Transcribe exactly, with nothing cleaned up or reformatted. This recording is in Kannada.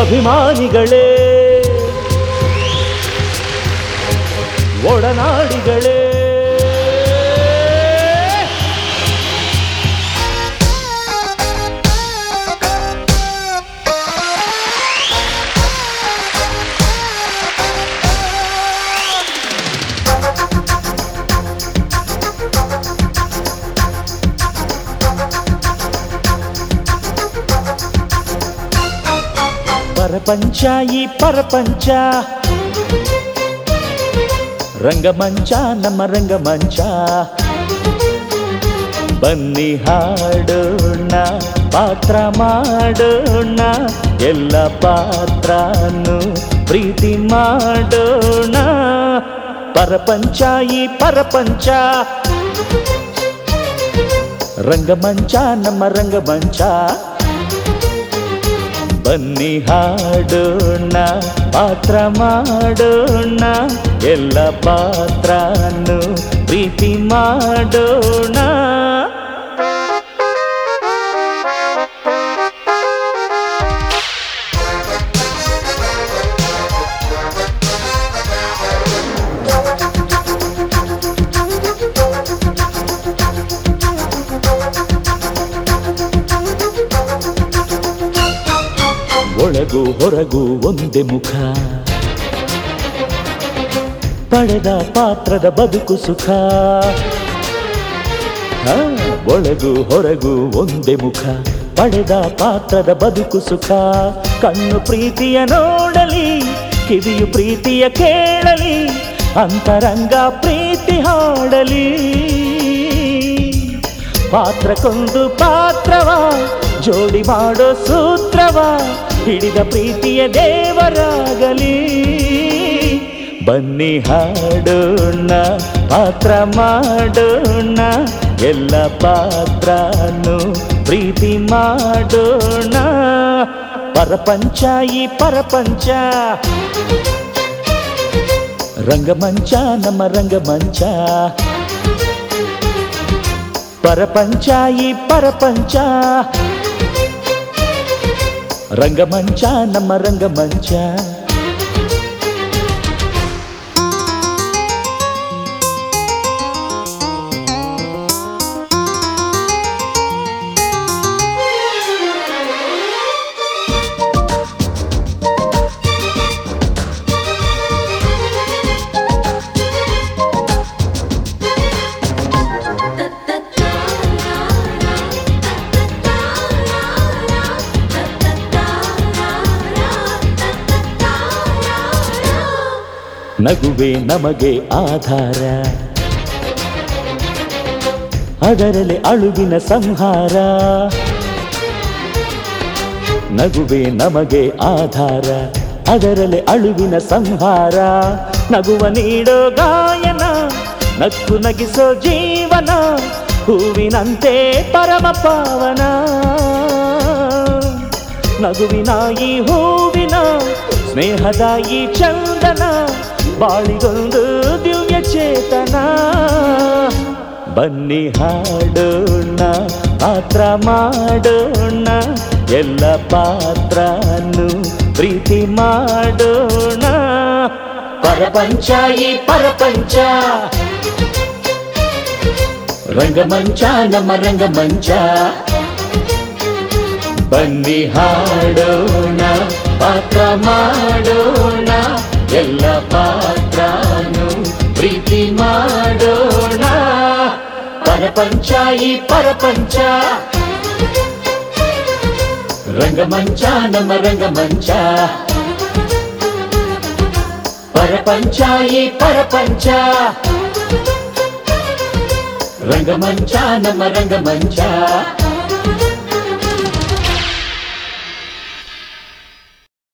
ಅಭಿಮಾನಿಗಳೇ ಒಡನಾಡಿಗಳೇ ಪರಪಂಚ ಈ ಪರಪಂಚ ರಂಗಮಂಚ ನಮ್ಮ ರಂಗಮಂಚ ಬನ್ನಿ ಹಾಡೋಣ ಪಾತ್ರ ಮಾಡೋಣ ಎಲ್ಲ ಪಾತ್ರನು ಪ್ರೀತಿ ಮಾಡೋಣ ಪರಪಂಚ ಈ ಪರಪಂಚ ರಂಗಮಂಚ ನಮ್ಮ ರಂಗಮಂಚ ಬನ್ನಿ ಹಾಡೋಣ ಪಾತ್ರ ಮಾಡೋಣ ಎಲ್ಲ ಪಾತ್ರನು ಪ್ರೀತಿ ಮಾಡೋಣ ಒಳಗು ಹೊರಗು ಒಂದೇ ಮುಖ ಪಡೆದ ಪಾತ್ರದ ಬದುಕು ಸುಖ ಒಳಗು ಹೊರಗು ಒಂದೇ ಮುಖ ಪಡೆದ ಪಾತ್ರದ ಬದುಕು ಸುಖ ಕಣ್ಣು ಪ್ರೀತಿಯ ನೋಡಲಿ ಕಿವಿಯು ಪ್ರೀತಿಯ ಕೇಳಲಿ ಅಂತರಂಗ ಪ್ರೀತಿ ಹಾಡಲಿ ಪಾತ್ರಕ್ಕೊಂದು ಪಾತ್ರವ ಜೋಡಿ ಮಾಡೋ ಸೂತ್ರವ ಹಿಡಿದ ಪ್ರೀತಿಯ ದೇವರಾಗಲಿ ಬನ್ನಿ ಹಾಡೋಣ ಪಾತ್ರ ಮಾಡೋಣ ಎಲ್ಲ ಪಾತ್ರನು ಪ್ರೀತಿ ಮಾಡೋಣ ಪರಪಂಚ ಈ ಪರಪಂಚ ರಂಗಮಂಚ ನಮ್ಮ ರಂಗಮಂಚ ಪರಪಂಚ ಈ ಪರಪಂಚ ರಂಗಮಂಚ ನಮ್ಮ ರಂಗಮಂಚ ನಗುವೆ ನಮಗೆ ಆಧಾರ ಅದರಲ್ಲಿ ಅಳುವಿನ ಸಂಹಾರ ನಗುವೆ ನಮಗೆ ಆಧಾರ ಅದರಲ್ಲಿ ಅಳುವಿನ ಸಂಹಾರ ನಗುವ ನೀಡೋ ಗಾಯನ ನಕ್ಕು ನಗಿಸೋ ಜೀವನ ಹೂವಿನಂತೆ ಪರಮ ಪಾವನ ನಗುವಿನ ಈ ಹೂವಿನ ಸ್ನೇಹದ ಈ ಚಂದನ ಬಾಳಿಗೊಂದು ದಿವ್ಯ ಚೇತನ ಬನ್ನಿ ಹಾಡೋಣ ಪಾತ್ರ ಮಾಡೋಣ ಎಲ್ಲ ಪಾತ್ರನು ಪ್ರೀತಿ ಮಾಡೋಣ ಪರಪಂಚ ಈ ಪರಪಂಚ ರಂಗಮಂಚ ನಮ್ಮ ರಂಗಮಂಚ ಬನ್ನಿ ಹಾಡೋಣ ಪಾತ್ರ ಮಾಡೋಣ ಎಲ್ಲ ಪಾತ್ರನು ಪ್ರೀತಿ ಮಾಡೋಣ ಪರಪಂಚ ಈ ಪರಪಂಚ ರಂಗಮಂಚ ನಮ್ಮ ರಂಗಮಂಚ ಪರಪಂಚ ಈ ಪರಪಂಚ ರಂಗಮಂಚ ನಮ್ಮ ರಂಗಮಂಚ